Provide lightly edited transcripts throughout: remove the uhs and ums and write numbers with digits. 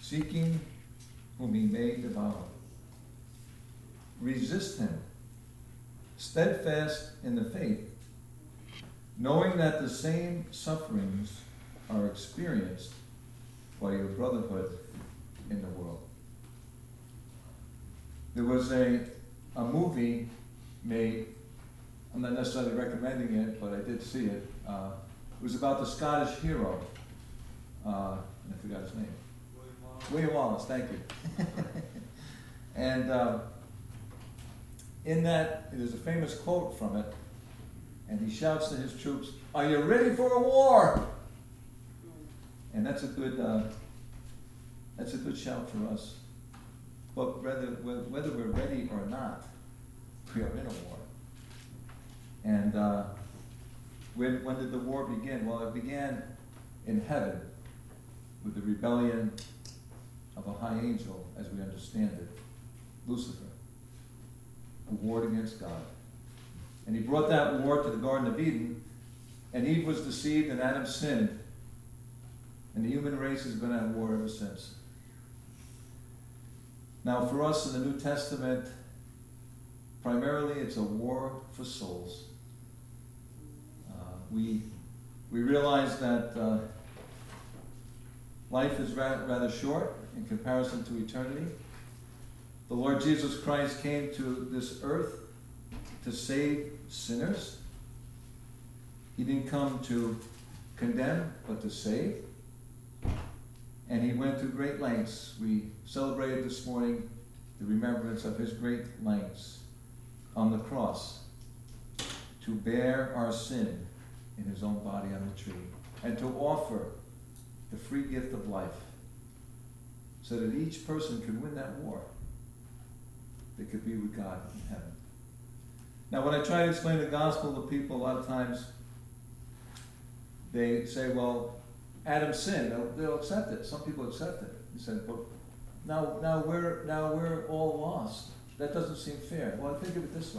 seeking whom he may devour. Resist him, steadfast in the faith, knowing that the same sufferings are experienced by your brotherhood in the world. There was a movie made, I'm not necessarily recommending it, but I did see it. It was about the Scottish hero. I forgot his name. William Wallace, thank you. And in that, there's a famous quote from it, and he shouts to his troops, "Are you ready for a war?" And that's a good shout for us. But whether we're ready or not, we are in a war. And when did the war begin? Well, it began in heaven with the rebellion of a high angel, as we understand it, Lucifer, who warred against God. And he brought that war to the Garden of Eden, and Eve was deceived and Adam sinned. And the human race has been at war ever since. Now for us in the New Testament, primarily it's a war for souls. We realize that life is rather short in comparison to eternity. The Lord Jesus Christ came to this earth to save sinners. He didn't come to condemn, but to save. And he went to great lengths. We celebrated this morning the remembrance of his great lengths on the cross to bear our sin in his own body on the tree and to offer the free gift of life so that each person could win that war. They could be with God in heaven. Now, when I try to explain the gospel to people, a lot of times they say, well, Adam sinned. They'll accept it. Some people accept it. He said, but now we're all lost. That doesn't seem fair. Well, think of it this way.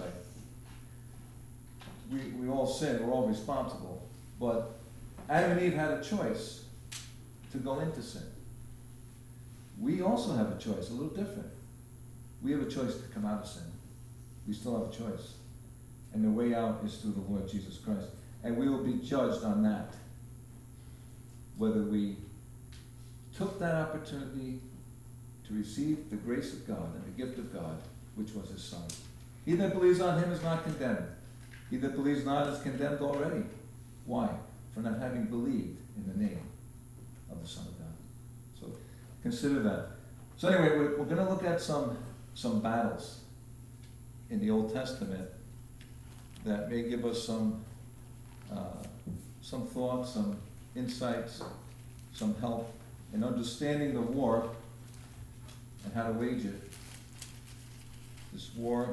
We all sin. We're all responsible. But Adam and Eve had a choice to go into sin. We also have a choice, a little different. We have a choice to come out of sin. We still have a choice. And the way out is through the Lord Jesus Christ. And we will be judged on that. Whether we took that opportunity to receive the grace of God and the gift of God, which was his Son. He that believes on him is not condemned. He that believes not is condemned already. Why? For not having believed in the name of the Son of God. So consider that. So anyway, we're going to look at some battles in the Old Testament that may give us some thoughts, some insights, some help in understanding the war and how to wage it. This war,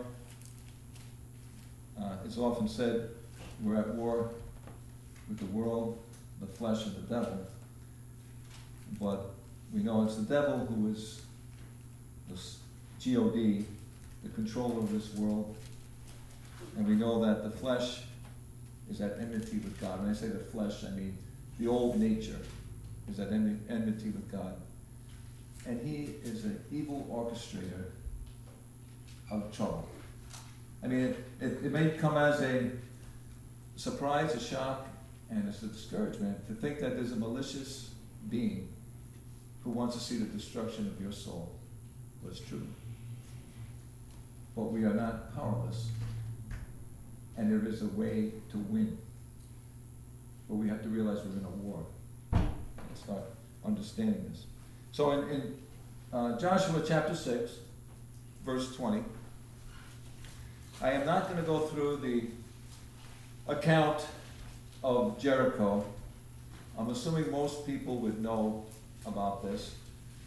it's often said we're at war with the world, the flesh, and the devil. But we know it's the devil who is this God, the controller of this world. And we know that the flesh is at enmity with God. When I say the flesh, I mean the old nature is at enmity with God. And he is an evil orchestrator of trouble. I mean, it may come as a surprise, a shock, and it's a discouragement to think that there's a malicious being who wants to see the destruction of your soul. Well, it's true. But we are not powerless. And there is a way to win. But we have to realize we're in a war. And start understanding this. So in Joshua chapter 6, verse 20, I am not going to go through the account of Jericho. I'm assuming most people would know about this.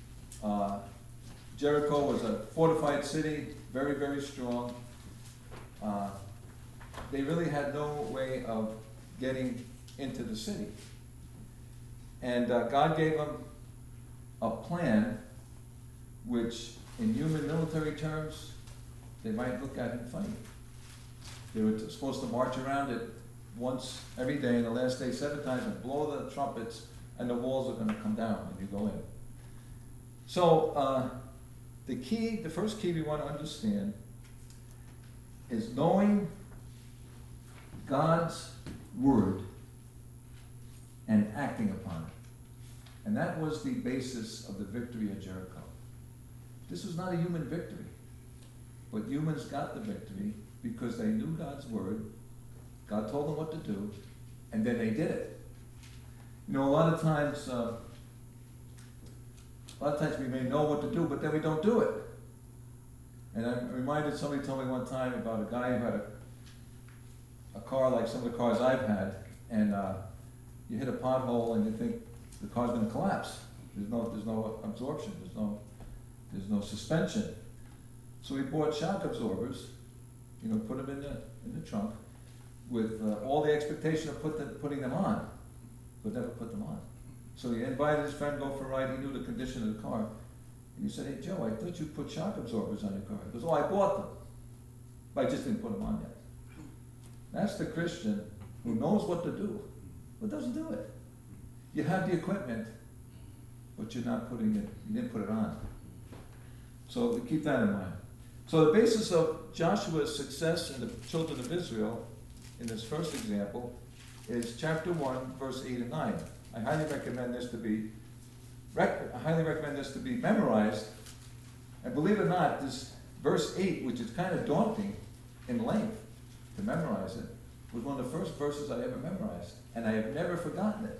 Jericho was a fortified city, very, very strong. They really had no way of getting into the city. And God gave them a plan which, in human military terms, they might look at and funny. They were supposed to march around it once every day, and the last day 7 times, and blow the trumpets, and the walls are going to come down when you go in. So the first key we want to understand is knowing God's word and acting upon it. And that was the basis of the victory at Jericho. This was not a human victory, but humans got the victory because they knew God's word, God told them what to do, and then they did it. You know, a lot of times we may know what to do, but then we don't do it. And I'm reminded, somebody told me one time about a guy who had a car like some of the cars I've had, and you hit a pothole and you think the car's going to collapse. There's no absorption. There's no suspension. So we bought shock absorbers, put them in the trunk, with all the expectation of putting them on, but never put them on. So he invited his friend to go for a ride. He knew the condition of the car. And he said, "Hey, Joe, I thought you put shock absorbers on your car." He goes, "Oh, I bought them, but I just didn't put them on yet." That's the Christian who knows what to do, but doesn't do it. You have the equipment, but you didn't put it on. So keep that in mind. So the basis of Joshua's success in the children of Israel, in this first example, is chapter 1, verse 8 and 9. I highly recommend this to be memorized. And believe it or not, this verse 8, which is kind of daunting in length to memorize it, was one of the first verses I ever memorized, and I have never forgotten it.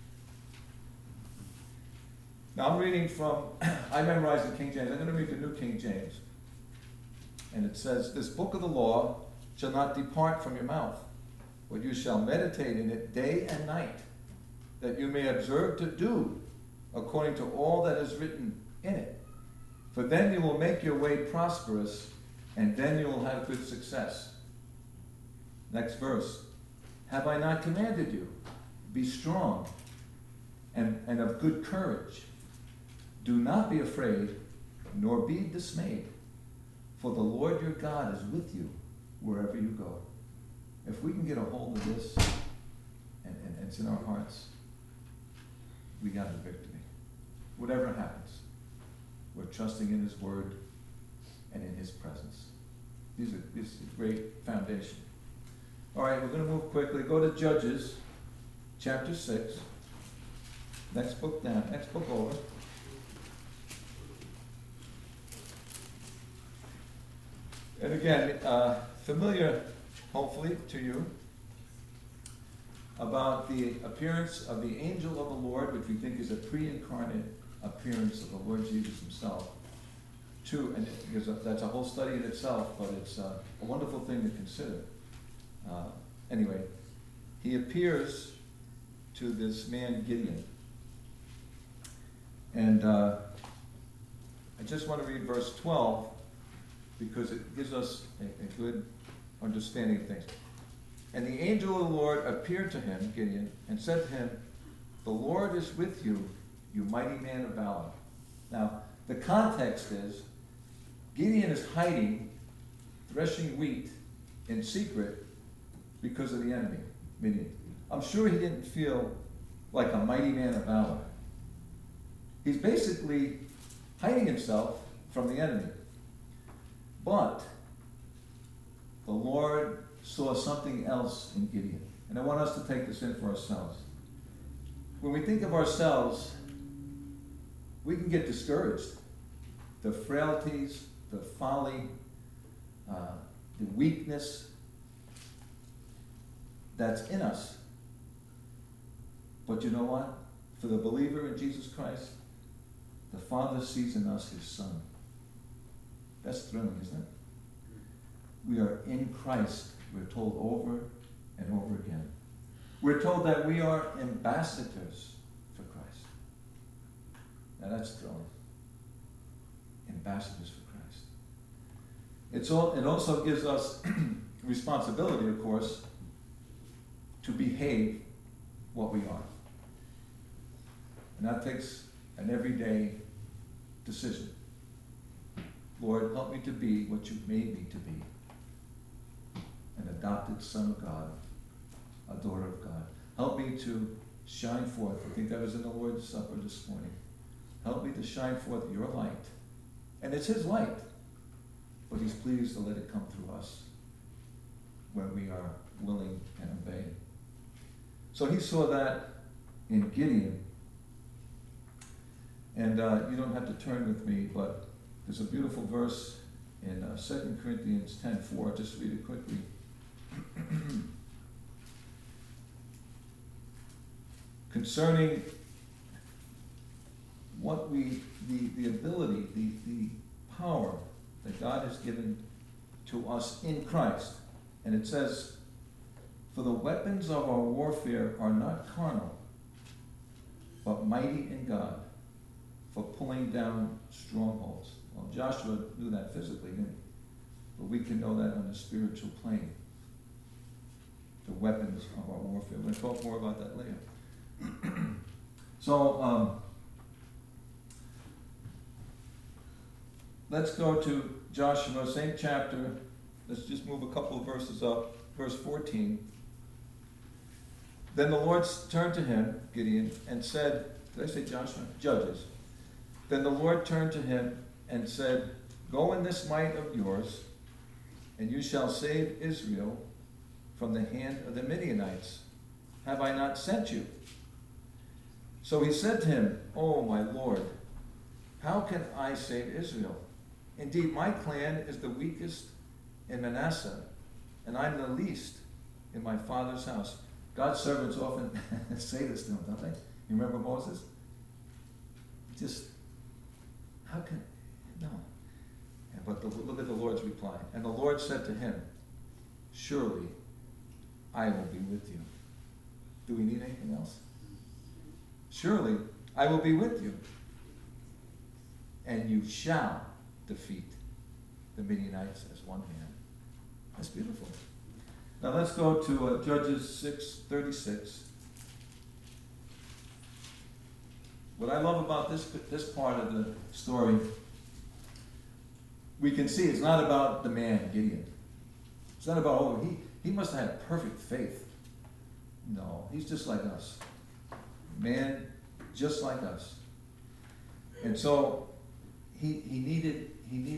Now I'm reading from, I memorized the King James. I'm going to read the New King James. And it says, "This book of the law shall not depart from your mouth, but you shall meditate in it day and night, that you may observe to do according to all that is written in it. For then you will make your way prosperous, and then you will have good success." Next verse. "Have I not commanded you? Be strong and of good courage. Do not be afraid, nor be dismayed, for the Lord your God is with you wherever you go." If we can get a hold of this, and it's in our hearts, we got the victory. Whatever happens, we're trusting in His word and in His presence. This is a great foundation. All right, we're going to move quickly. Go to Judges, chapter 6. Next book down, next book over. And again, familiar, hopefully, to you, about the appearance of the angel of the Lord, which we think is a pre-incarnate appearance of the Lord Jesus Himself. Because that's a whole study in itself, but it's a wonderful thing to consider. Anyway, he appears to this man Gideon. And I just want to read verse 12, because it gives us a good understanding of things. "And the angel of the Lord appeared to him," Gideon, "and said to him, 'The Lord is with you, you mighty man of valor.'" Now, the context is, Gideon is hiding, threshing wheat in secret because of the enemy, Midian. I'm sure he didn't feel like a mighty man of valor. He's basically hiding himself from the enemy. But the Lord saw something else in Gideon. And I want us to take this in for ourselves. When we think of ourselves, we can get discouraged. The frailties, the folly, the weakness that's in us. But you know what? For the believer in Jesus Christ, the Father sees in us His Son. That's thrilling, isn't it? We are in Christ, we're told over and over again. We're told that we are ambassadors for Christ. Now that's thrilling. Ambassadors for Christ. It also gives us responsibility, of course, to behave what we are. And that takes an everyday decision. Lord, help me to be what you've made me to be. An adopted son of God, a daughter of God. Help me to shine forth. I think that was in the Lord's Supper this morning. Help me to shine forth your light. And it's his light, but he's pleased to let it come through us when we are willing and obey. So he saw that in Gideon. And you don't have to turn with me, but there's a beautiful verse in 2 Corinthians 10:4. Just read it quickly. Concerning what the ability, the power that God has given to us in Christ. And it says, for the weapons of our warfare are not carnal, but mighty in God, for pulling down strongholds. Well, Joshua knew that physically, didn't he? But we can know that on the spiritual plane. The weapons of our warfare. We'll talk more about that later. So, let's go to Joshua, same chapter. Let's just move a couple of verses up. Verse 14. Then the Lord turned to him, Gideon, and said, did I say Joshua? Judges. Then the Lord turned to him and said, go in this might of yours, and you shall save Israel from the hand of the Midianites. Have I not sent you? So he said to him, oh, my Lord, how can I save Israel? Indeed, my clan is the weakest in Manasseh, and I'm the least in my father's house. God's servants often say this to him, don't they? You remember Moses? Just, how can, no. But look at the Lord's reply. And the Lord said to him, surely I will be with you. Do we need anything else? Surely I will be with you, and you shall defeat the Midianites as one man. That's beautiful. Now let's go to Judges 6:36. What I love about this part of the story, we can see it's not about the man, Gideon. It's not about, oh, he must have had perfect faith. No, he's just like us. Man, just like us. And so he needed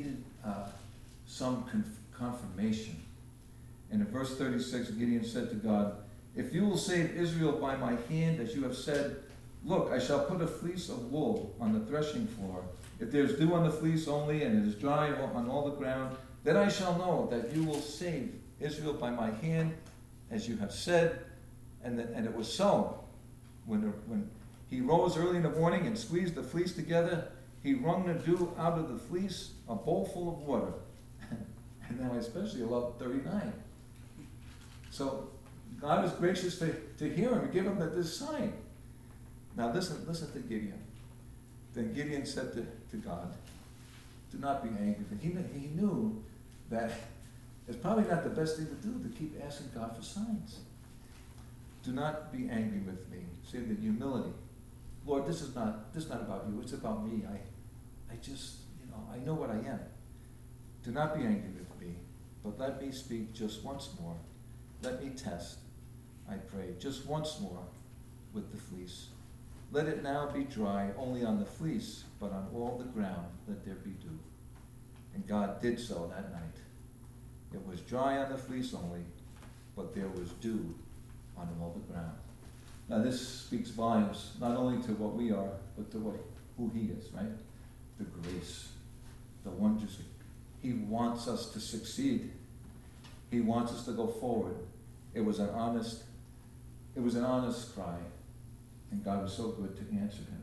some confirmation. And in verse 36, Gideon said to God, if you will save Israel by my hand, as you have said, look, I shall put a fleece of wool on the threshing floor. If there is dew on the fleece only, and it is dry on all the ground, then I shall know that you will save Israel by my hand, as you have said. And it was so. When he rose early in the morning and squeezed the fleece together, he wrung the dew out of the fleece, a bowl full of water. And now especially I love 39. So God was gracious to hear him and give him this sign. Now listen to Gideon. Then Gideon said to God, do not be angry. He knew that it's probably not the best thing to do, to keep asking God for signs. Do not be angry with me. Say the humility. Lord, this is not about you. It's about me. I just, I know what I am. Do not be angry with me, but let me speak just once more. Let me test, I pray, just once more with the fleece. Let it now be dry only on the fleece, but on all the ground let there be dew. And God did so that night. It was dry on the fleece only, but there was dew on all the ground. Now this speaks volumes, not only to what we are, but to who he is, right? The grace, the wonders. He wants us to succeed. He wants us to go forward. It was an honest cry, and God was so good to answer him.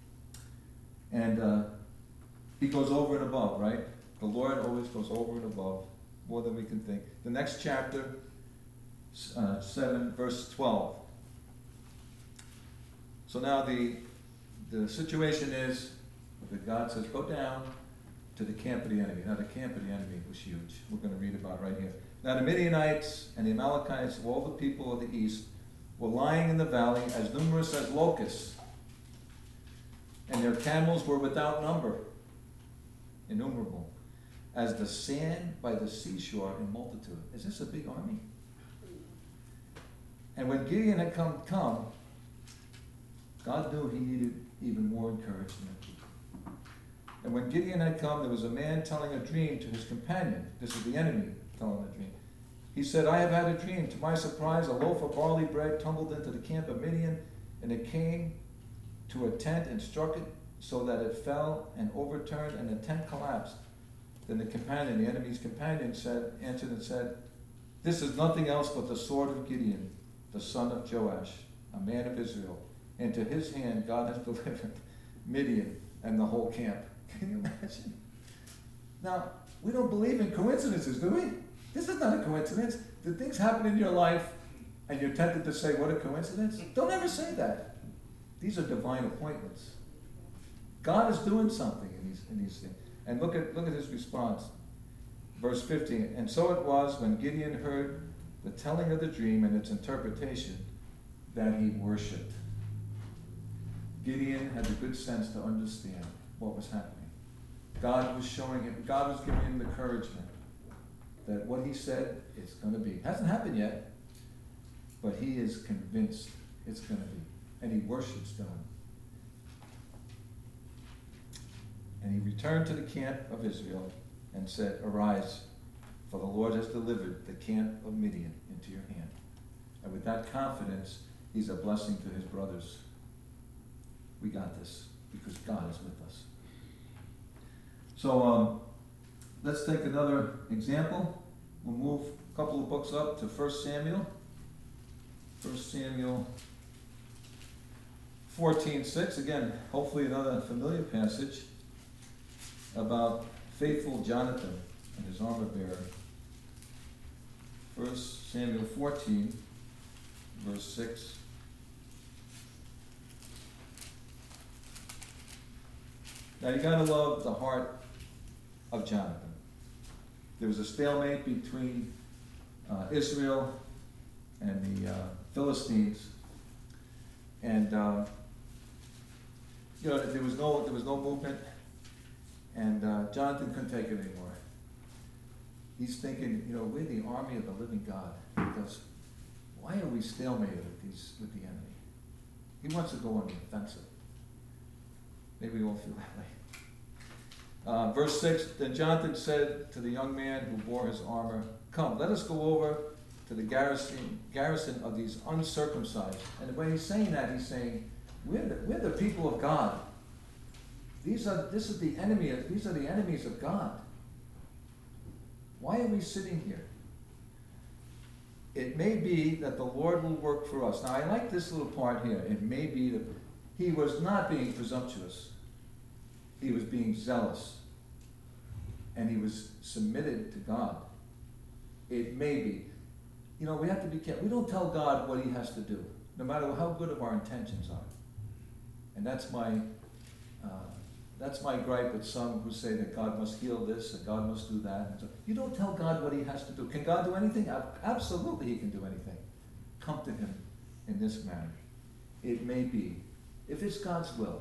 And he goes over and above, right? The Lord always goes over and above, more than we can think. The next chapter, 7, verse 12. So now the situation is that God says, go down to the camp of the enemy. Now the camp of the enemy was huge. We're going to read about it right here. Now the Midianites and the Amalekites, all the people of the east, were lying in the valley as numerous as locusts, and their camels were without number, innumerable, as the sand by the seashore in multitude. Is this a big army? And when Gideon had come, God knew he needed even more encouragement. And when Gideon had come, there was a man telling a dream to his companion. This is the enemy telling the dream. He said, I have had a dream. To my surprise, a loaf of barley bread tumbled into the camp of Midian, and it came to a tent and struck it so that it fell and overturned, and the tent collapsed. Then the companion, the enemy's companion, answered and said, this is nothing else but the sword of Gideon, the son of Joash, a man of Israel. And to his hand God has delivered Midian and the whole camp. Can you imagine? Now, we don't believe in coincidences, do we? This is not a coincidence. Did things happen in your life and you're tempted to say, what a coincidence? Don't ever say that. These are divine appointments. God is doing something in these things. And look at his response. Verse 15, and so it was when Gideon heard the telling of the dream and its interpretation that he worshipped. Gideon had the good sense to understand what was happening. God was showing him, God was giving him encouragement that what he said is going to be. It hasn't happened yet, but he is convinced it's going to be. And he worships God. And he returned to the camp of Israel and said, arise, for the Lord has delivered the camp of Midian into your hand. And with that confidence, he's a blessing to his brothers. We got this because God is with us. So let's take another example. We'll move a couple of books up to 1 Samuel. 1 Samuel 14:6. Again, hopefully another familiar passage about faithful Jonathan and his armor bearer. 1 Samuel 14, verse 6. Now you gotta love the heart of Jonathan. There was a stalemate between Israel and the Philistines, and there was no movement, and Jonathan couldn't take it anymore. He's thinking, we're the army of the living God. Because why are we stalemated with the enemy? He wants to go on the offensive. Maybe we all feel that way. Verse 6, then Jonathan said to the young man who bore his armor, come, let us go over to the garrison of these uncircumcised. And when he's saying that, he's saying, we're the people of God. These are the enemies of God. Why are we sitting here? It may be that the Lord will work for us. Now I like this little part here. It may be that he was not being presumptuous. He was being zealous. And he was submitted to God. It may be. We have to be careful. We don't tell God what he has to do, no matter how good of our intentions are. And that's my gripe with some who say that God must heal this and God must do that. And so you don't tell God what he has to do. Can God do anything? Absolutely he can do anything. Come to him in this manner. It may be. If it's God's will,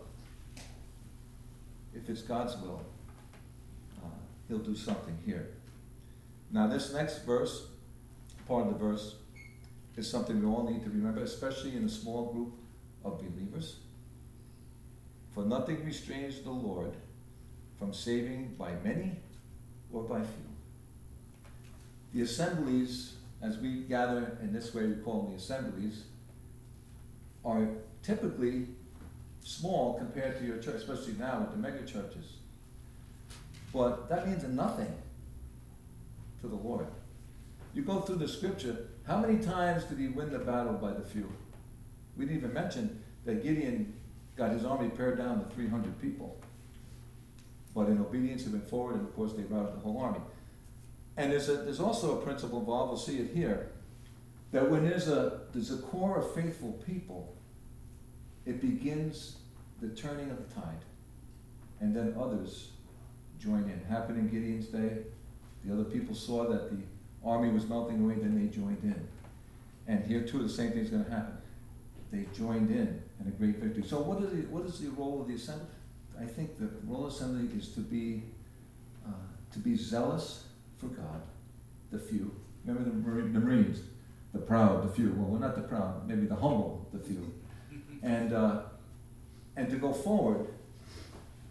he'll do something here. Now this next verse, part of the verse, is something we all need to remember, especially in a small group of believers. For nothing restrains the Lord from saving by many or by few. The assemblies, as we gather in this way, we call them the assemblies, are typically small compared to your church, especially now with the mega churches. But that means nothing to the Lord. You go through the scripture, how many times did he win the battle by the few? We didn't even mention that Gideon got his army pared down to 300 people. But in obedience he went forward, and of course they routed the whole army. And there's also a principle involved, we'll see it here, that when there's a core of faithful people, it begins the turning of the tide. And then others join in. Happened in Gideon's day. The other people saw that the army was melting away, then they joined in. And here too, the same thing's going to happen. They joined in a great victory. So what is the role of the assembly? I think the role of the assembly is to be zealous for God, the few. Remember the Marines, the proud, the few. Well, we're not the proud, maybe the humble, the few. And to go forward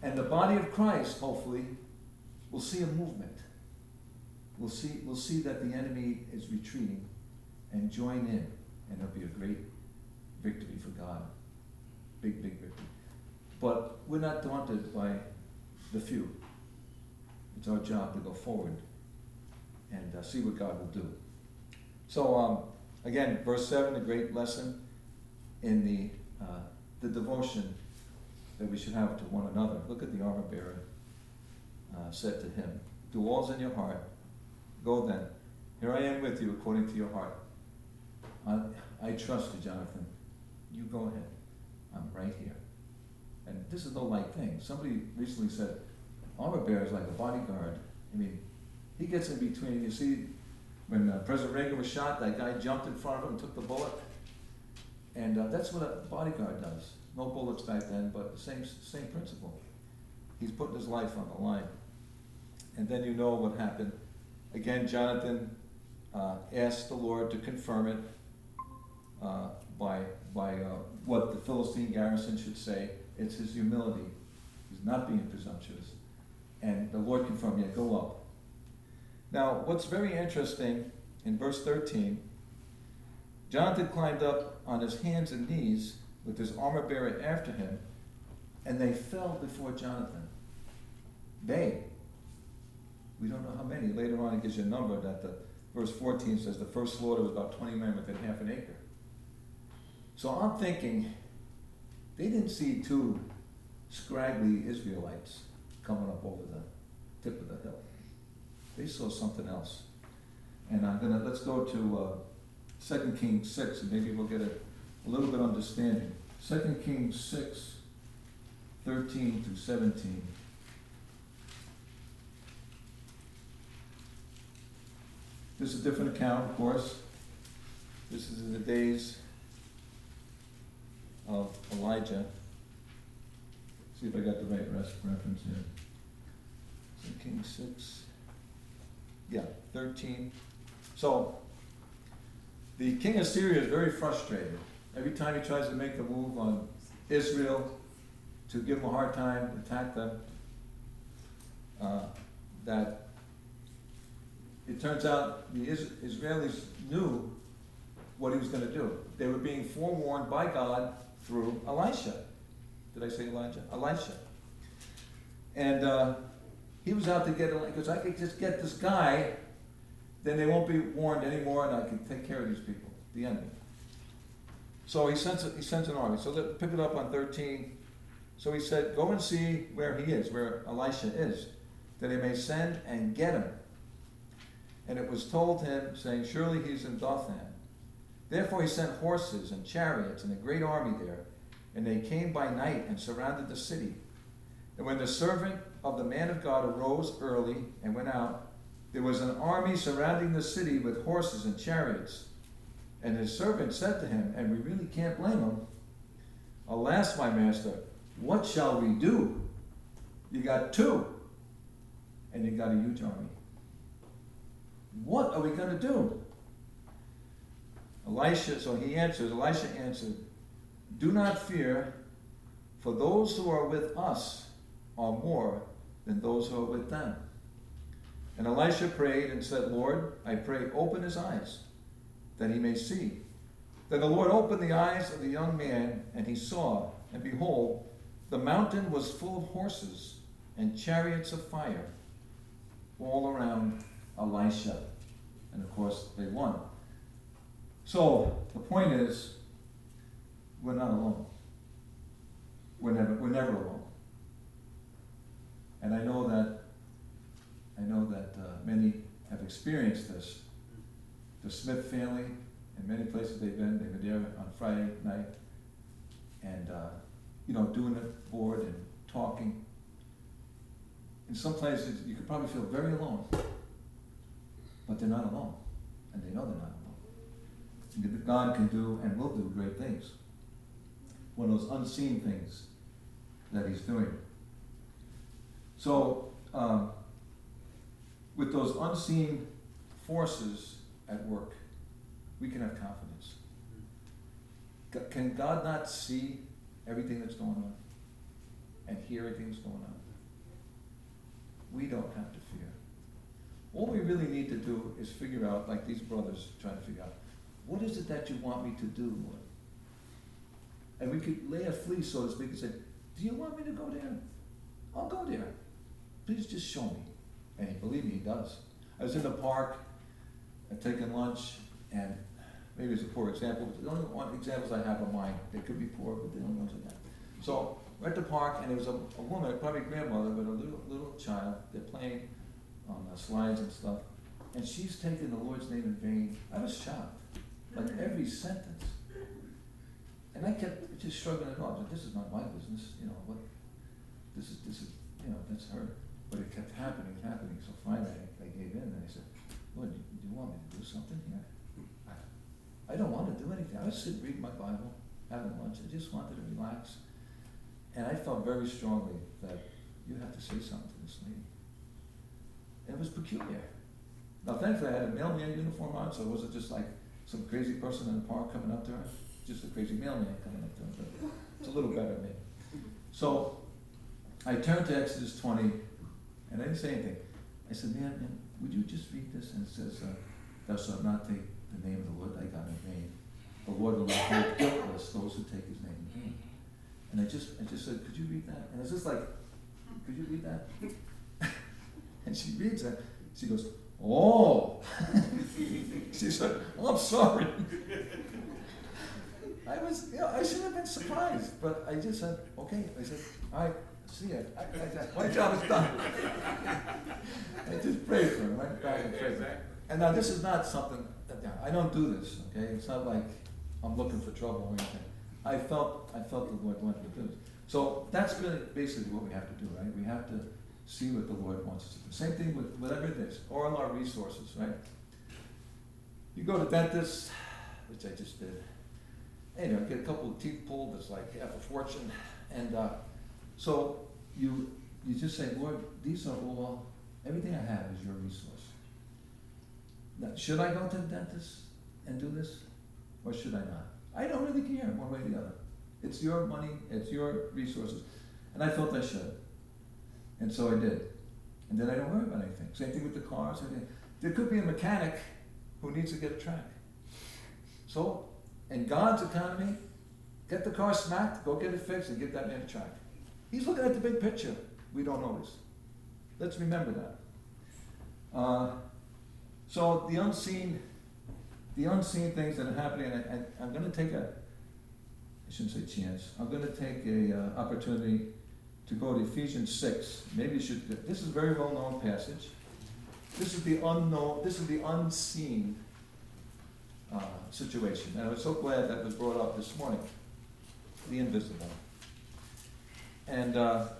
And the body of Christ, hopefully, will see a movement. We'll see that the enemy is retreating and join in, and it'll be a great victory for God. Big, big victory. But we're not daunted by the few. It's our job to go forward and see what God will do. So, again, verse 7, a great lesson in the devotion that we should have to one another. Look at the armor bearer said to him, "Do all's in your heart. Go then. Here I am with you according to your heart." I trust you, Jonathan. You go ahead. I'm right here. And this is no light thing. Somebody recently said, armor bearer is like a bodyguard. I mean, he gets in between. You see, when President Reagan was shot, that guy jumped in front of him and took the bullet. And that's what a bodyguard does. No bullets back then, but same principle. He's putting his life on the line. And then you know what happened. Again, Jonathan asked the Lord to confirm it by what the Philistine garrison should say. It's his humility. He's not being presumptuous. And the Lord confirmed, yeah, go up. Now, what's very interesting, in verse 13, Jonathan climbed up on his hands and knees with his armor bearer after him, and they fell before Jonathan. We don't know how many. Later on it gives you a number that verse 14 says the first slaughter was about 20 men within half an acre. So I'm thinking, they didn't see two scraggly Israelites coming up over the tip of the hill. They saw something else. And let's go to 2 Kings 6, and maybe we'll get a little bit of understanding. 2 Kings 6, 13 through 17. This is a different account, of course. This is in the days of Elijah. See if I got the right reference here. 2 Kings 6. Yeah, 13. So, the king of Syria is very frustrated. Every time he tries to make a move on Israel to give them a hard time, attack them, that it turns out the Israelis knew what he was going to do. They were being forewarned by God through Elisha. Did I say Elijah? Elisha. And he was out to get, because I could just get this guy, then they won't be warned anymore, and I can take care of these people, the enemy. So he sends an army. So let's pick it up on 13. So he said, go and see where he is, where Elisha is, that he may send and get him. And it was told him, saying, surely he's in Dothan. Therefore he sent horses and chariots and a great army there, and they came by night and surrounded the city. And when the servant of the man of God arose early and went out, there was an army surrounding the city with horses and chariots. And his servant said to him, and we really can't blame him, alas, my master, what shall we do? You got two, and you got a huge army. What are we going to do? Elisha answered, do not fear, for those who are with us are more than those who are with them. And Elisha prayed and said, Lord, I pray, open his eyes, that he may see. Then the Lord opened the eyes of the young man, and he saw, and behold, the mountain was full of horses and chariots of fire all around Elisha. And of course, they won. So the point is, we're not alone. We're never alone. And I know that many have experienced this. The Smith family, in many places they've been there on Friday night, and doing the board and talking. In some places, you could probably feel very alone, but they're not alone, and they know they're not alone. God can do and will do great things. One of those unseen things that he's doing. So, with those unseen forces at work, we can have confidence. Can God not see everything that's going on? and hear everything's going on. We don't have to fear. All we really need to do is figure out, like these brothers trying to figure out, what is it that you want me to do, Lord? And we could lay a fleece, so to speak, and say, do you want me to go there? I'll go there. Please just show me. And believe me, he does. I was in the park, taking lunch, and maybe it's a poor example, but the only one examples I have of mine, they could be poor, but the only ones I have. So we're at the park, and there was a woman, probably a grandmother, with a little child. They're playing on slides and stuff, and she's taking the Lord's name in vain. I was shocked, like every sentence. And I kept just shrugging it off. This is not my business, what? This is, that's her. But it kept happening. So finally, I gave in, and I said, Lord, do you want me to do something here? I don't want to do anything. I was sitting reading my Bible, having lunch. I just wanted to relax. And I felt very strongly that you have to say something to this lady. And it was peculiar. Now, thankfully, I had a mailman uniform on, so it wasn't just like some crazy person in the park coming up to her. Just a crazy mailman coming up to her. But it's a little better than me. So I turned to Exodus 20, and I didn't say anything. I said, man, would you just read this? And it says, thou shalt not take the name of the Lord thy God in vain. The Lord will not hold guiltless those who take his name in vain. And I just said, could you read that? And it's just like, could you read that? And she reads that. She goes, oh. She said, oh, I'm sorry. I should have been surprised, but I just said, okay. I said, all right, see ya. My job is done. I just prayed for him, went back and prayed for him. And now this is not something, I don't do this, okay? It's not like I'm looking for trouble or anything. I felt the Lord wanted me to do this. So that's really basically what we have to do, right? We have to see what the Lord wants us to do. Same thing with whatever it is, all our resources, right? You go to the dentist, which I just did, and get a couple of teeth pulled, it's like half a fortune. And so you just say, Lord, these are all, everything I have is your resource. Now, should I go to the dentist and do this? Or should I not? I don't really care one way or the other. It's your money, it's your resources. And I felt I should. And so I did. And then I don't worry about anything. Same thing with the cars. There could be a mechanic who needs to get a track. So, in God's economy, get the car smacked, go get it fixed, and get that man a track. He's looking at the big picture. We don't always. Let's remember that. So the unseen things that are happening, and I'm going to take I shouldn't say chance, I'm going to take a opportunity to go to Ephesians 6. Maybe you should, this is a very well-known passage. This is the unseen situation. And I was so glad that was brought up this morning, the invisible. And,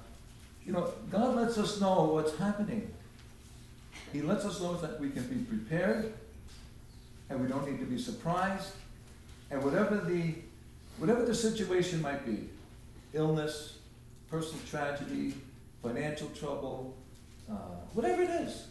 God lets us know what's happening. He lets us know that we can be prepared, and we don't need to be surprised. And whatever the situation might be, illness, personal tragedy, financial trouble, whatever it is,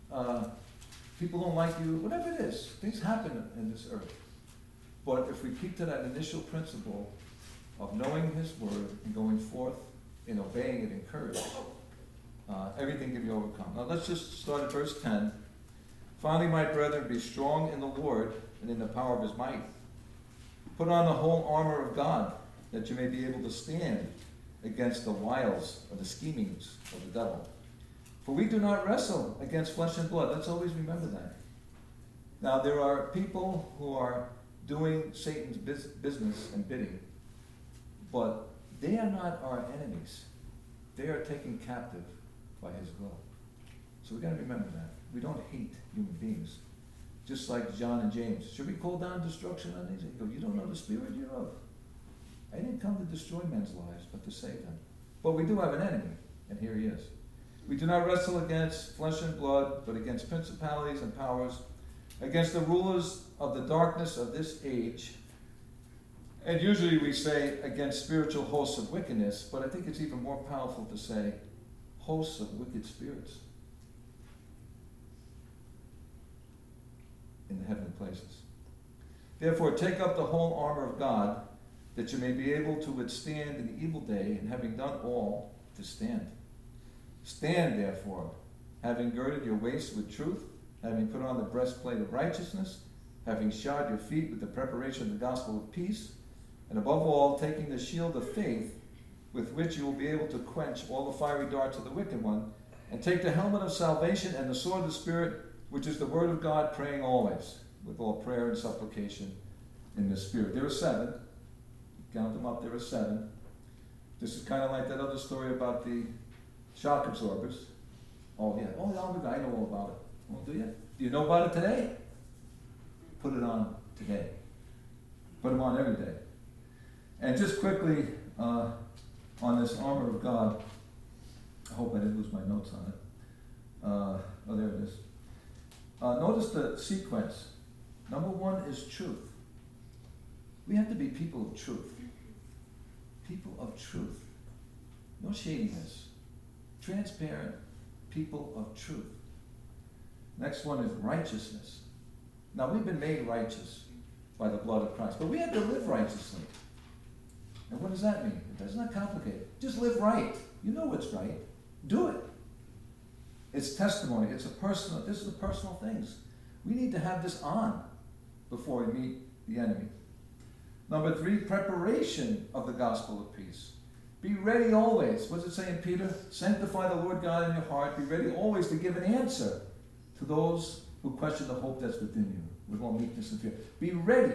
people don't like you, whatever it is, things happen in this earth. But if we keep to that initial principle of knowing his word and going forth in obeying it in courage, everything can be overcome. Now let's just start at verse 10. Finally, my brethren, be strong in the Lord and in the power of his might. Put on the whole armor of God, that you may be able to stand against the wiles or the schemings of the devil. For we do not wrestle against flesh and blood. Let's always remember that. Now, there are people who are doing Satan's business and bidding, but they are not our enemies. They are taken captive by his will. So we've got to remember that. We don't hate human beings. Just like John and James. Should we call down destruction on these? He goes, you don't know the spirit you're of. I didn't come to destroy men's lives, but to save them. But we do have an enemy, and here he is. We do not wrestle against flesh and blood, but against principalities and powers, against the rulers of the darkness of this age. And usually we say against spiritual hosts of wickedness, but I think it's even more powerful to say hosts of wicked spirits in the heavenly places. Therefore, take up the whole armor of God, that you may be able to withstand in the evil day, and having done all, to stand. Stand, therefore, having girded your waist with truth, having put on the breastplate of righteousness, having shod your feet with the preparation of the gospel of peace, and above all, taking the shield of faith, with which you will be able to quench all the fiery darts of the wicked one, and take the helmet of salvation and the sword of the Spirit, which is the word of God, praying always, with all prayer and supplication in the Spirit. There are 7. Count them up, there are 7. This is kind of like that other story about the shock absorbers. Oh, yeah. Oh, yeah, I know all about it. Well, do you? Do you know about it today? Put it on today. Put them on every day. And just quickly, on this armor of God, I hope I didn't lose my notes on it. Oh, there it is. Notice the sequence. Number 1 is truth. We have to be people of truth. People of truth. No shadiness. Transparent people of truth. Next one is righteousness. Now, we've been made righteous by the blood of Christ, but we have to live righteously. And what does that mean? It's not complicated. Just live right. You know what's right. Do it. It's testimony. This is the personal things. We need to have this on before we meet the enemy. Number 3, preparation of the gospel of peace. Be ready always. What does it say in Peter? Sanctify the Lord God in your heart. Be ready always to give an answer to those who question the hope that's within you with all meekness and fear. Be ready.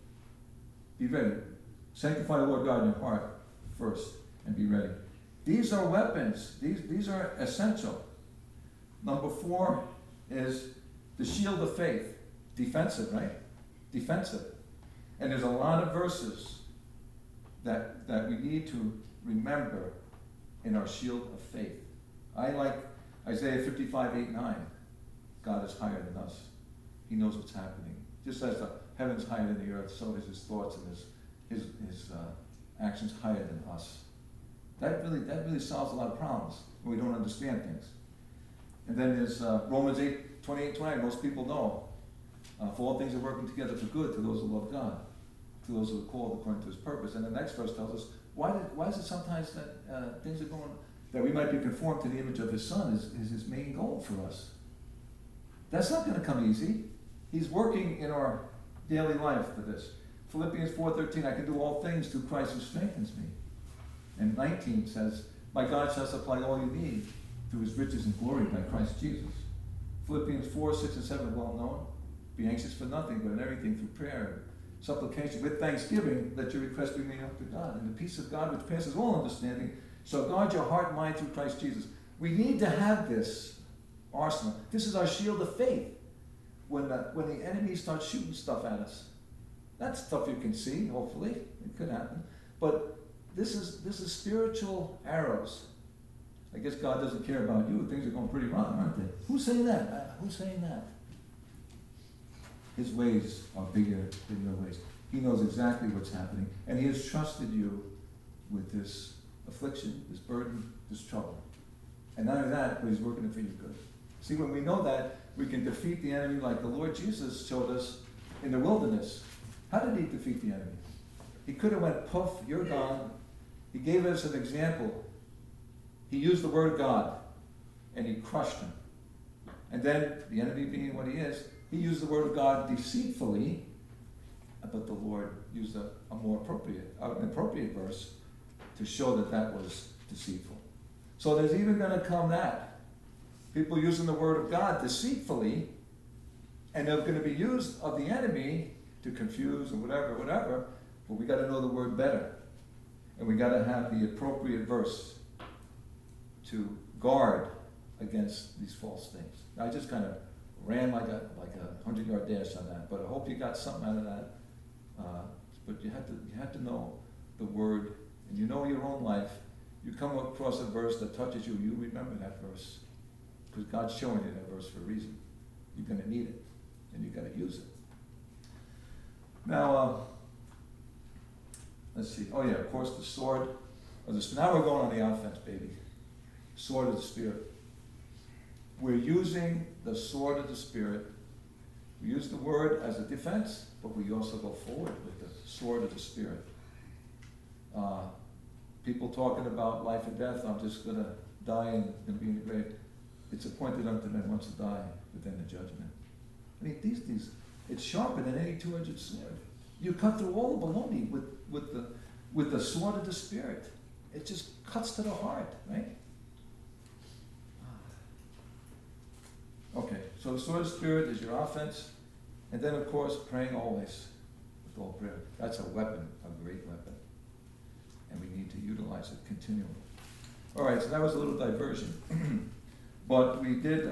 Be ready. Sanctify the Lord God in your heart first and be ready. These are weapons. These are essential. Number 4 is the shield of faith. Defensive, right? Defensive. And there's a lot of verses that we need to remember in our shield of faith. I like Isaiah 55:8-9. God is higher than us. He knows what's happening. Just as the heavens higher than the earth, so is his thoughts and his actions higher than us. That really solves a lot of problems when we don't understand things. And then there's Romans 8:28-29. Most people know. For all things are working together for good to those who love God, to those who are called according to his purpose. And the next verse tells us, why is it sometimes that things are going, that we might be conformed to the image of his Son is his main goal for us. That's not going to come easy. He's working in our daily life for this. Philippians 4:13, I can do all things through Christ who strengthens me. And 19 says, my God shall supply all you need through his riches and glory by Christ Jesus. Philippians 4:6-7, well known. Be anxious for nothing, but in everything through prayer, supplication, with thanksgiving, let your requests be made up to God. And the peace of God, which passes all understanding, shall guard your heart and mind through Christ Jesus. We need to have this arsenal. This is our shield of faith. When the enemy starts shooting stuff at us, that's stuff you can see. Hopefully, it could happen. But this is spiritual arrows. I guess God doesn't care about you. Things are going pretty wrong, aren't they? Who's saying that? Who's saying that? His ways are bigger than your ways. He knows exactly what's happening. And he has trusted you with this affliction, this burden, this trouble. And not only that, but he's working it for your good. See, when we know that, we can defeat the enemy like the Lord Jesus showed us in the wilderness. How did he defeat the enemy? He could have went, poof, you're gone. He gave us an example. He used the word God, and he crushed him. And then, the enemy being what he is, he used the word of God deceitfully, but the Lord used an appropriate verse to show that was deceitful. So there's even going to come that. People using the word of God deceitfully, and they're going to be used of the enemy to confuse or whatever, but we got to know the word better. And we got to have the appropriate verse to guard against these false things. I just kind of ran like a 100-yard dash on that, but I hope you got something out of that. But you have to know the word, and you know your own life. You come across a verse that touches you, you remember that verse, because God's showing you that verse for a reason. You're going to need it, and you've got to use it. Now, let's see. Oh yeah, of course, the sword of the Spirit. Now we're going on the offense, baby. Sword of the Spirit. We're using the sword of the Spirit. We use the word as a defense, but we also go forward with the sword of the Spirit. people talking about life and death, I'm just going to die and going to be in the grave. It's appointed unto men once to die, but then the judgment. I mean, these, it's sharper than any two-edged sword. You cut through all the baloney with the sword of the Spirit. It just cuts to the heart, right? Okay, so the sword of the Spirit is your offense. And then, of course, praying always with all prayer. That's a weapon, a great weapon. And we need to utilize it continually. All right, so that was a little diversion. But we did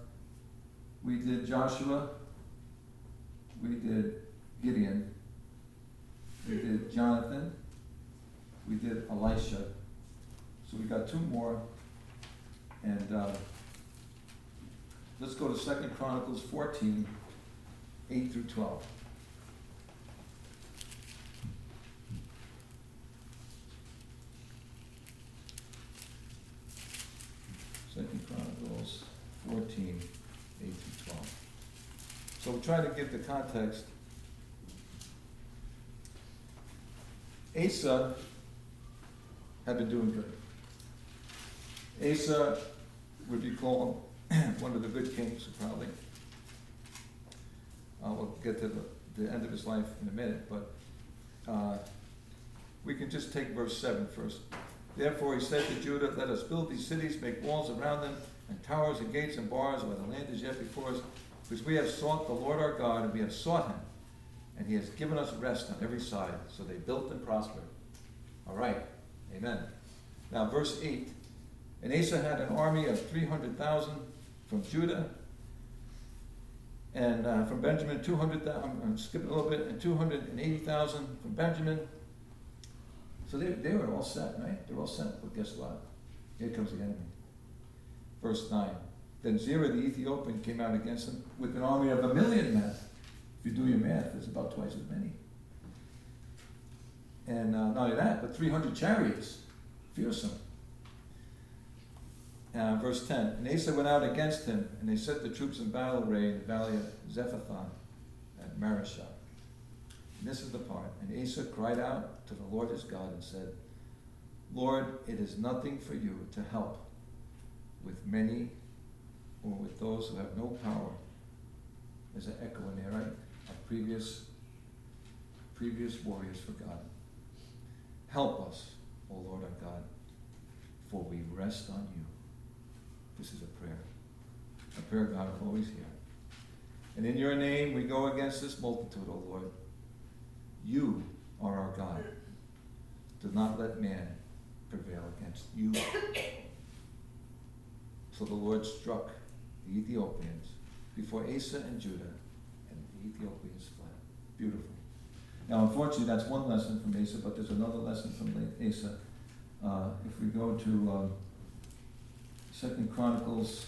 Joshua, we did Gideon, we did Jonathan, we did Elisha. So we got two more. And let's go to 2 Chronicles 14, 8 through 12. 2 Chronicles 14, 8 through 12. So we'll try to give the context. Asa had been doing good. Asa would be called one of the good kings, probably. We'll get to the end of his life in a minute, but we can just take verse 7 first. Therefore he said to Judah, let us build these cities, make walls around them, and towers and gates and bars, while the land is yet before us, because we have sought the Lord our God, and we have sought him, and he has given us rest on every side. So they built and prospered. All right, amen. Now verse 8, and Asa had an army of 300,000 from Judah, and from Benjamin 200,000, I'm skipping a little bit, and 280,000 from Benjamin. So they were all set, right? They're all set, but guess what? Here comes the enemy. Verse 9. Then Zerah the Ethiopian came out against them with an army of 1,000,000 men. If you do your math, it's about twice as many. And not only that, but 300 chariots. Fearsome. Verse 10. And Asa went out against him, and they set the troops in battle array in the valley of Zephathon at Marishah. And this is the part. And Asa cried out to the Lord his God and said, Lord, it is nothing for you to help with many or with those who have no power. There's an echo in there, right? Of previous warriors for God. Help us, O Lord our God, for we rest on you. This is a prayer God will always hear. And in your name we go against this multitude, O Lord. You are our God. Do not let man prevail against you. So the Lord struck the Ethiopians before Asa and Judah, and the Ethiopians fled. Beautiful. Now, unfortunately, that's one lesson from Asa, but there's another lesson from Asa. If we go to 2 Chronicles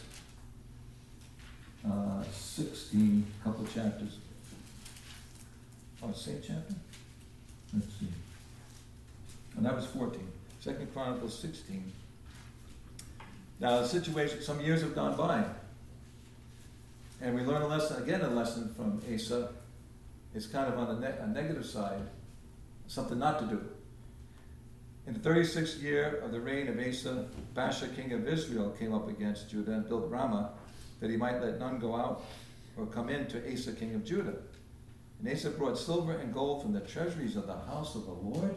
16, a couple chapters. Oh, same chapter? Let's see. And that was 14. 2 Chronicles 16. Now, the situation, some years have gone by. And we learn a lesson from Asa. It's kind of on a negative side, something not to do. In the 36th year of the reign of Asa, Baasha, king of Israel, came up against Judah and built Ramah, that he might let none go out or come in to Asa, king of Judah. And Asa brought silver and gold from the treasuries of the house of the Lord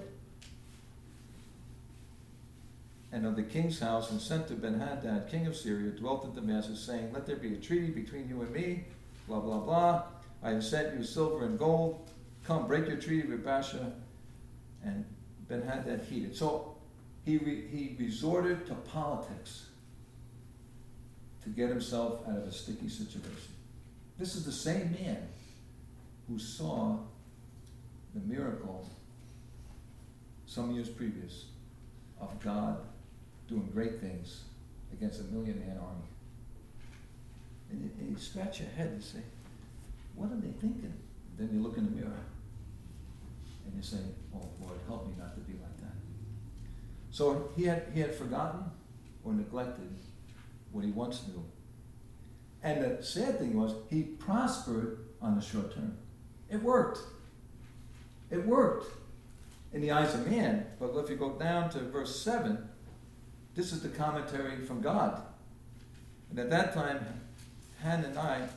and of the king's house, and sent to Ben-Hadad, king of Syria, dwelt at Damascus, saying, let there be a treaty between you and me, blah, blah, blah. I have sent you silver and gold. Come, break your treaty with Baasha. And Ben-Hadad heeded. So he resorted to politics to get himself out of a sticky situation. This is the same man who saw the miracle some years previous of God doing great things against a 1,000,000-man army. And you scratch your head and say, what are they thinking? Then you look in the mirror and you say, oh Lord, help me not to be like that. So he had forgotten or neglected what he once knew. And the sad thing was, he prospered on the short term. It worked. It worked. in the eyes of man. But if you go down to verse 7, this is the commentary from God. And at that time, Hanani,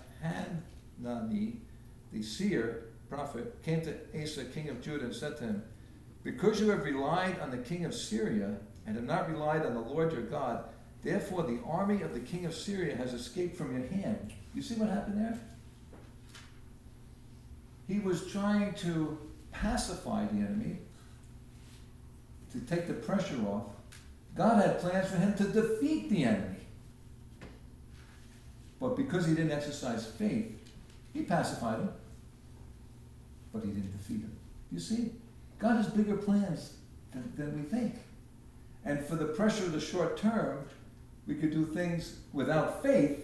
the seer, prophet, came to Asa, king of Judah, and said to him, because you have relied on the king of Syria and have not relied on the Lord your God, therefore the army of the king of Syria has escaped from your hand. You see what happened there? He was trying to pacify the enemy, to take the pressure off. God had plans for him to defeat the enemy. But because he didn't exercise faith, he pacified him, but he didn't defeat him. You see? God has bigger plans than we think. And for the pressure of the short term, we could do things without faith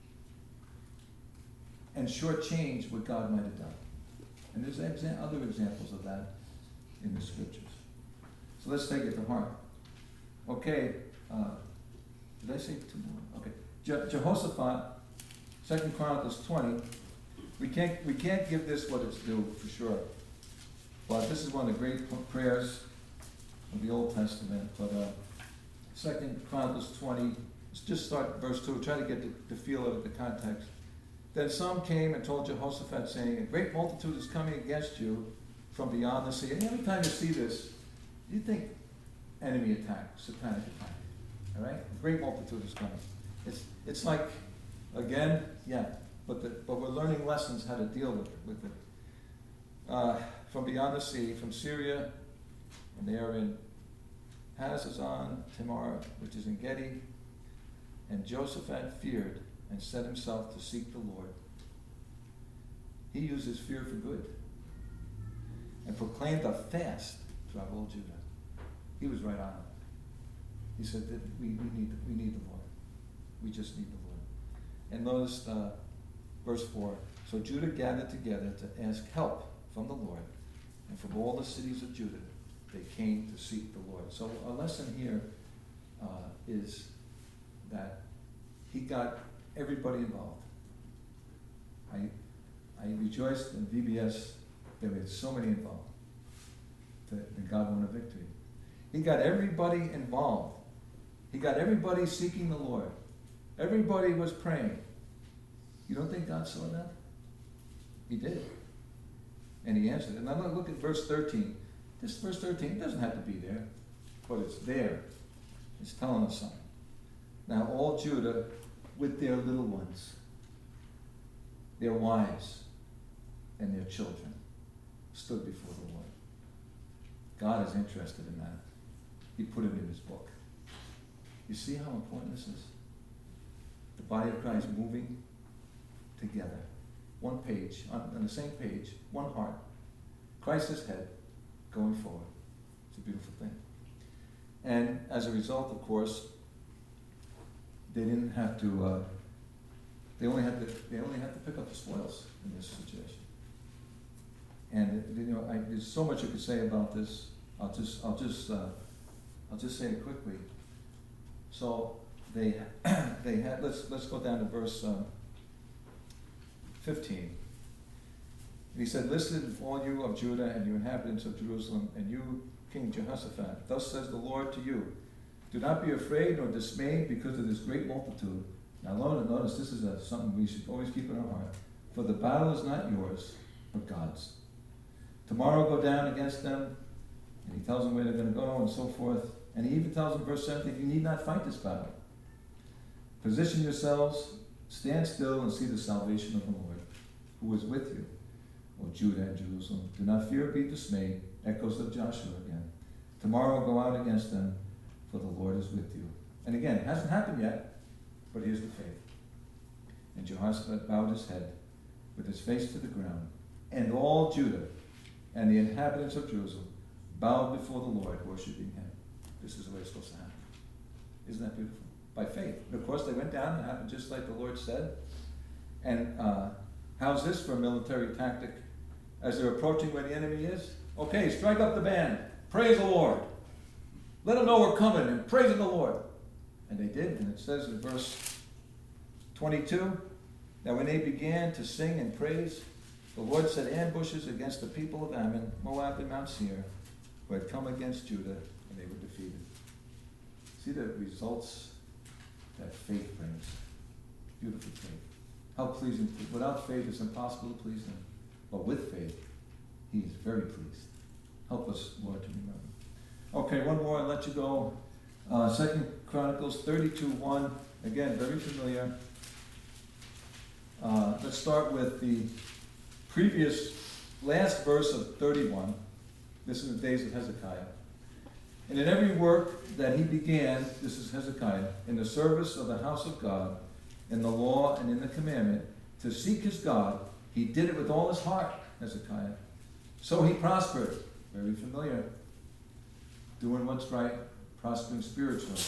and shortchange what God might have done. And there's other examples of that in the scriptures. So let's take it to heart. Okay, did I say two more? Okay, Jehoshaphat, 2 Chronicles 20. We can't give this what it's due for sure. But this is one of the great prayers of the Old Testament. But 2 Chronicles 20, let's just start verse 2, try to get the feel of it, the context. Then some came and told Jehoshaphat, saying, a great multitude is coming against you from beyond the sea. And every time you see this, you think enemy attack, satanic attack. All right? A great multitude is coming. It's like, again, yeah, but we're learning lessons how to deal with it. From beyond the sea, from Syria, and they are in Hazazon Tamar, which is in Gedi. And Jehoshaphat feared and set himself to seek the Lord. He uses fear for good and proclaimed a fast throughout all Judah. He was right on it. He said that we need the Lord. We just need the Lord. And notice verse 4. So Judah gathered together to ask help from the Lord, and from all the cities of Judah they came to seek the Lord. So a lesson here is that he got everybody involved. I rejoiced in VBS there were so many involved that God won a victory. He got everybody involved. He got everybody seeking the Lord. Everybody was praying. You don't think God saw that? He did. And he answered. And I'm going to look at verse 13. This verse 13 doesn't have to be there, but it's there. It's telling us something. Now all Judah, with their little ones, their wives, and their children, stood before the Lord. God is interested in that. He put it in his book. You see how important this is? The body of Christ moving together. One page, on the same page, one heart. Christ is head, going forward. It's a beautiful thing. And as a result, of course, they didn't have to, they only had to pick up the spoils in this situation. And there's so much you could say about this. I'll just say it quickly. So they had. Let's go down to verse 15. And he said, "Listen, all you of Judah and you inhabitants of Jerusalem, and you, King Jehoshaphat, thus says the Lord to you: Do not be afraid nor dismayed because of this great multitude." Now, notice this is something we should always keep in our heart. For the battle is not yours, but God's. Tomorrow go down against them, and he tells them where they're going to go and so forth. And he even tells them, verse 17, you need not fight this battle. Position yourselves, stand still, and see the salvation of the Lord, who is with you, O Judah and Jerusalem. Do not fear or be dismayed. Echoes of Joshua again. Tomorrow go out against them, for the Lord is with you. And again, it hasn't happened yet, but here's the faith. And Jehoshaphat bowed his head with his face to the ground, and all Judah and the inhabitants of Jerusalem bowed before the Lord, worshiping him. This is the way it's supposed to happen. Isn't that beautiful? By faith. And of course, they went down and it happened just like the Lord said. And how's this for a military tactic? As they're approaching where the enemy is, okay, strike up the band. Praise the Lord. Let them know we're coming and praising the Lord. And they did, and it says in verse 22, that when they began to sing and praise, the Lord set ambushes against the people of Ammon, Moab, and Mount Seir, who had come against Judah, and they were defeated. See the results that faith brings. Beautiful faith. How pleasing. Without faith, it's impossible to please him. But with faith, he is very pleased. Help us, Lord, to remember. Okay, one more, and let you go. 2 Chronicles 32:1. Again, very familiar. Let's start with the last verse of 31. This is the days of Hezekiah. And in every work that he began, this is Hezekiah, in the service of the house of God, in the law and in the commandment, to seek his God, he did it with all his heart, Hezekiah. So he prospered. Very familiar. Doing what's right, prospering spiritually.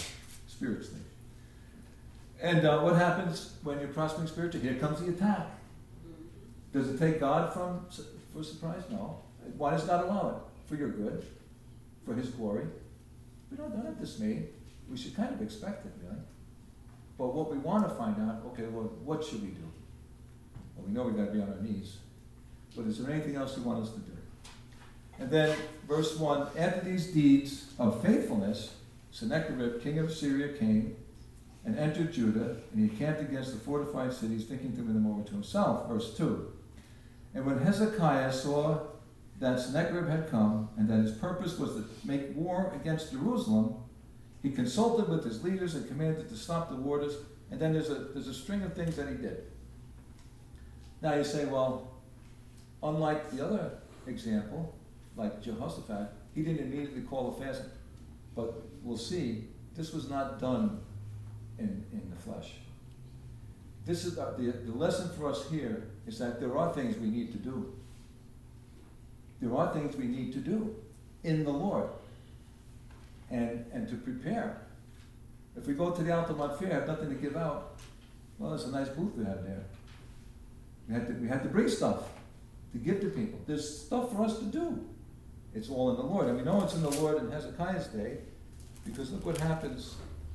And what happens when you're prospering spiritually? Here comes the attack. Does it take God for surprise? No. Why does God allow it? For your good, for his glory. We don't have dismayed. We should kind of expect it, really. But what we want to find out, okay, Lord, what should we do? Well, we know we've got to be on our knees. But is there anything else you want us to do? And then, verse 1, after these deeds of faithfulness, Sennacherib, king of Assyria, came and entered Judah, and he camped against the fortified cities, thinking to win them over to himself. Verse 2, and when Hezekiah saw that Sennacherib had come, and that his purpose was to make war against Jerusalem, he consulted with his leaders and commanded to stop the wars. And then there's a string of things that he did. Now you say, well, unlike the other example, like Jehoshaphat, he didn't immediately call a fast. But we'll see, this was not done in the flesh. This is the lesson for us here is that there are things we need to do. There are things we need to do in the Lord and to prepare. If we go to the Alta Mont Fair, have nothing to give out, well, there's a nice booth we have there. We had to bring stuff to give to people. There's stuff for us to do. It's all in the Lord. And we know it's in the Lord in Hezekiah's day, because look what happens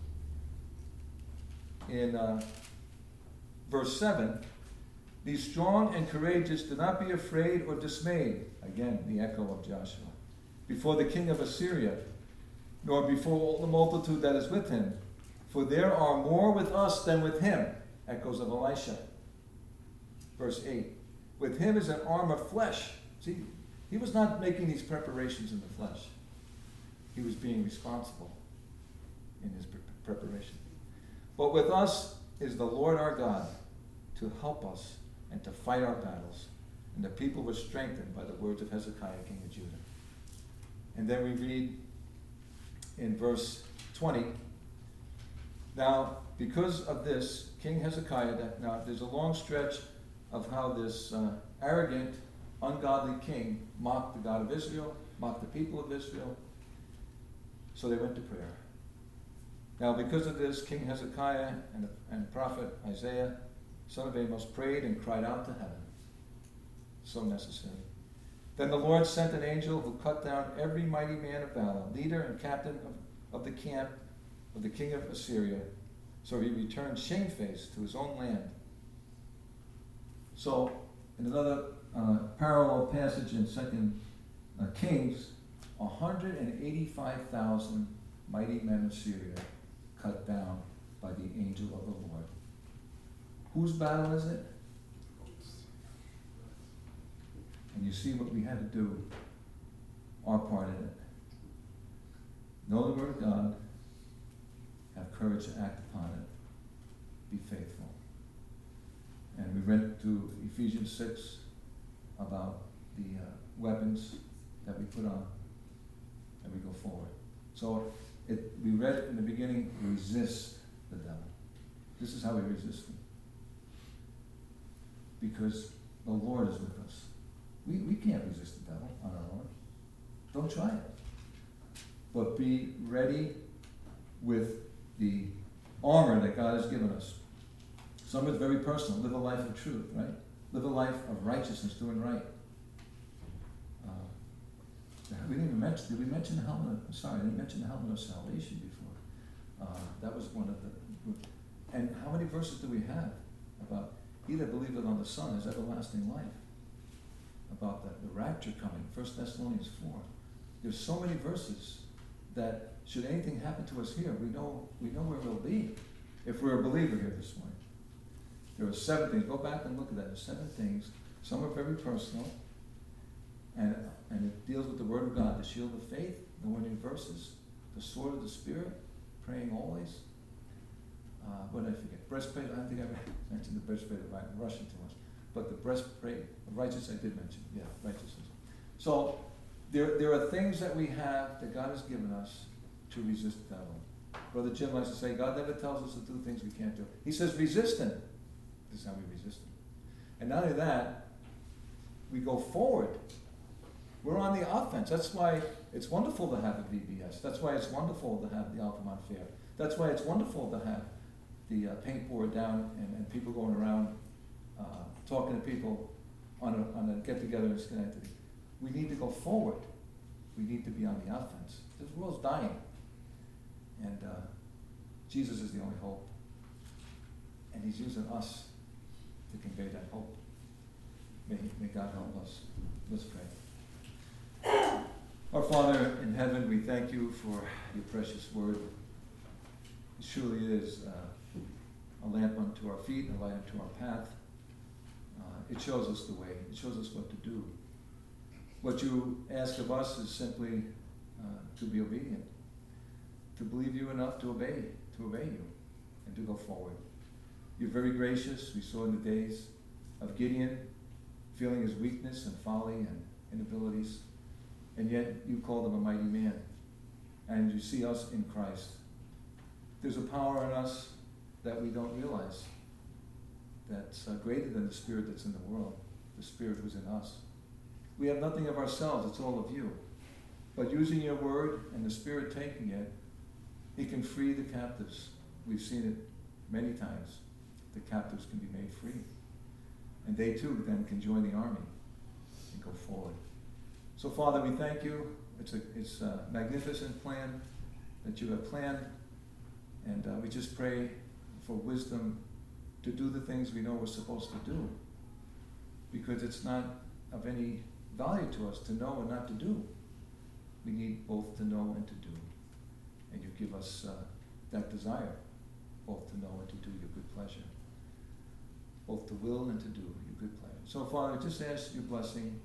in verse 7. Be strong and courageous, do not be afraid or dismayed. Again, the echo of Joshua. Before the king of Assyria, nor before all the multitude that is with him. For there are more with us than with him. Echoes of Elisha. Verse 8. With him is an arm of flesh. See, he was not making these preparations in the flesh. He was being responsible in his preparation. But with us is the Lord our God to help us and to fight our battles. And the people were strengthened by the words of Hezekiah, king of Judah. And then we read in verse 20, now, because of this, King Hezekiah, now there's a long stretch of how this arrogant, ungodly king mocked the God of Israel, mocked the people of Israel. So they went to prayer. Now, because of this, King Hezekiah and the prophet Isaiah, son of Amos, prayed and cried out to heaven. So necessary. Then the Lord sent an angel who cut down every mighty man of valor, leader and captain of the camp of the king of Assyria. So he returned shamefaced to his own land. So, in another parallel passage in 2 Kings, 185,000 mighty men of Syria cut down by the angel of the Lord. Whose battle is it? And you see what we had to do, our part in it. Know the word of God, have courage to act upon it, be faithful. And we read through Ephesians 6 about the weapons that we put on, and we go forward. So we read in the beginning, resist the devil. This is how we resist him. Because the Lord is with us. We can't resist the devil on our own. Don't try it. But be ready with the armor that God has given us. Some is very personal. Live a life of truth, right? Live a life of righteousness, doing right. We didn't even mention, did we mention the helmet? Sorry, I didn't mention the helmet of salvation before. That was one of the, and how many verses do we have about he that believeth on the Son has everlasting life? About the rapture coming, 1 Thessalonians 4. there's so many verses that should anything happen to us here, we know where we'll be if we're a believer here this morning. There are 7 things. Go back and look at that. There's 7 things. Some are very personal, and it deals with the Word of God, the shield of faith, the winning verses, the sword of the Spirit, praying always. What did I forget? Breastplate. I don't think I mentioned the breastplate of Russian too much, but the breastplate of righteousness I did mention. Yeah, righteousness. So there are things that we have that God has given us to resist the devil. Brother Jim likes to say, God never tells us to do things we can't do. He says, resist him. This is how we resist him. And not only that, we go forward. We're on the offense. That's why it's wonderful to have a VBS. That's why it's wonderful to have the Altamont Fair. That's why it's wonderful to have the paintboard down and people going around talking to people on a get-together in Schenectady. We need to go forward. We need to be on the offense. This world's dying. And Jesus is the only hope. And he's using us to convey that hope. May God help us. Let's pray. Our Father in heaven, we thank you for your precious word. It surely is a lamp unto our feet and a light unto our path. It shows us the way. It shows us what to do. What you ask of us is simply to be obedient, to believe you enough to obey you, and to go forward. You're very gracious. We saw in the days of Gideon, feeling his weakness and folly and inabilities, and yet you called him a mighty man. And you see us in Christ. There's a power in us that we don't realize, that's greater than the spirit that's in the world, the spirit who's in us. We have nothing of ourselves, it's all of you. But using your word and the Spirit taking it, it can free the captives. We've seen it many times. The captives can be made free. And they too then can join the army and go forward. So Father, we thank you. It's a magnificent plan that you have planned. And we just pray for wisdom to do the things we know we're supposed to do. Because it's not of any value to us to know and not to do. We need both to know and to do. And you give us that desire, both to know and to do your good pleasure. Both to will and to do your good pleasure. So Father, just ask your blessing.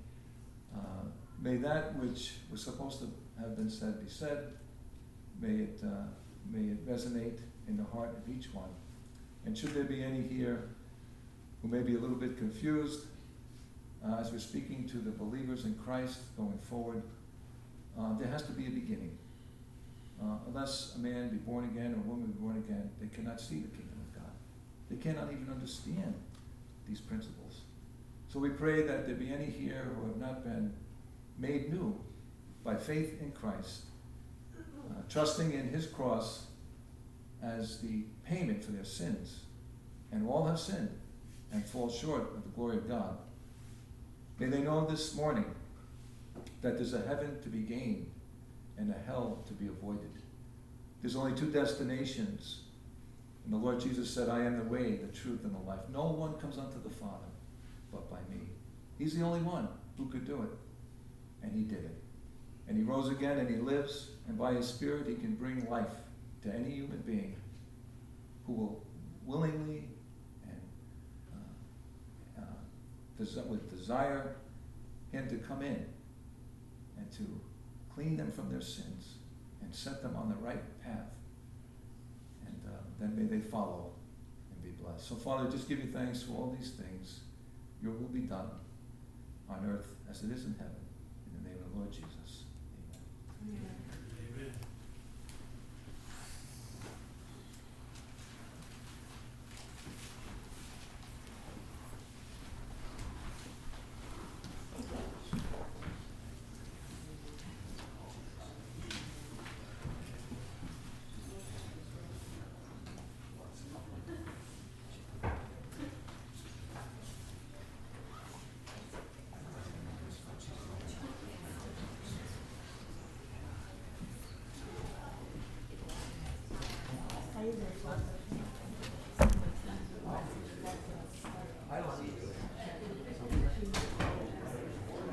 May that which was supposed to have been said be said. May it resonate in the heart of each one. And should there be any here who may be a little bit confused, as we're speaking to the believers in Christ going forward, there has to be a beginning. Unless a man be born again or a woman be born again, they cannot see the kingdom of God. They cannot even understand these principles. So we pray that there be any here who have not been made new by faith in Christ, trusting in his cross as the payment for their sins. And all have sinned and fall short of the glory of God. May they know this morning that there's a heaven to be gained and a hell to be avoided. There's only 2 destinations. And the Lord Jesus said, I am the way, the truth, and the life. No one comes unto the Father but by me. He's the only one who could do it. And he did it. And he rose again and he lives. And by his Spirit he can bring life to any human being who will willingly and with desire him to come in and to clean them from their sins and set them on the right path. And then may they follow and be blessed. So Father, just give you thanks for all these things. Your will be done on earth as it is in heaven. In the name of the Lord Jesus. Amen. Amen. Amen.